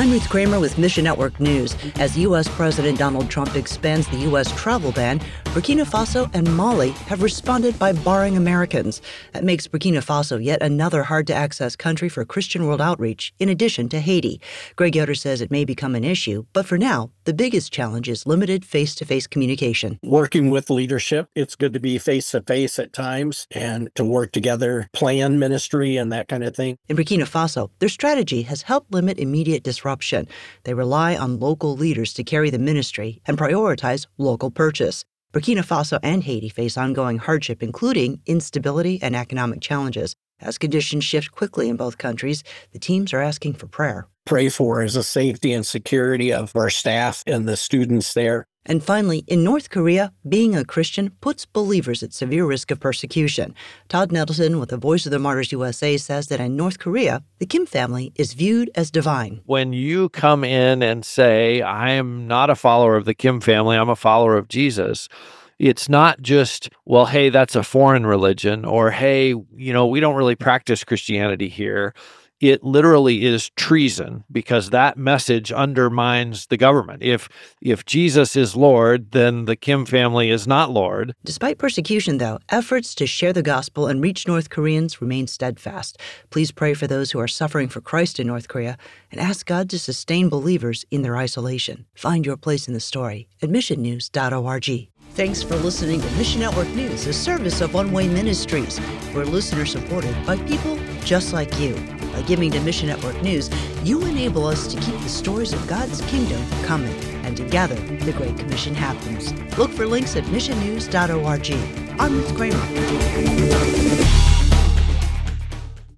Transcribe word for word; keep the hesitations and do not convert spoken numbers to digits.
I'm Ruth Kramer with Mission Network News. As U S. President Donald Trump expands the U S travel ban, Burkina Faso and Mali have responded by barring Americans. That makes Burkina Faso yet another hard-to-access country for Christian World Outreach, in addition to Haiti. Greg Yoder says it may become an issue, but for now, the biggest challenge is limited face-to-face communication. Working with leadership, it's good to be face-to-face at times and to work together, plan ministry and that kind of thing. In Burkina Faso, their strategy has helped limit immediate disruption. They rely on local leaders to carry the ministry and prioritize local purchase. Burkina Faso and Haiti face ongoing hardship, including instability and economic challenges. As conditions shift quickly in both countries, the teams are asking for prayer. Pray for is the safety and security of our staff and the students there. And finally, in North Korea, being a Christian puts believers at severe risk of persecution. Todd Nettleton with the Voice of the Martyrs U S A says that in North Korea, the Kim family is viewed as divine. When you come in and say, I am not a follower of the Kim family, I'm a follower of Jesus, it's not just, well, hey, that's a foreign religion, or hey, you know, we don't really practice Christianity here. It literally is treason because that message undermines the government. If if Jesus is Lord, then the Kim family is not Lord. Despite persecution, though, efforts to share the gospel and reach North Koreans remain steadfast. Please pray for those who are suffering for Christ in North Korea and ask God to sustain believers in their isolation. Find your place in the story at mission news dot org. Thanks for listening to Mission Network News, a service of One Way Ministries. We're listener-supported by people just like you. By giving to Mission Network News, you enable us to keep the stories of God's kingdom coming. And together, the Great Commission happens. Look for links at mission news dot org. I'm Ruth Kramer.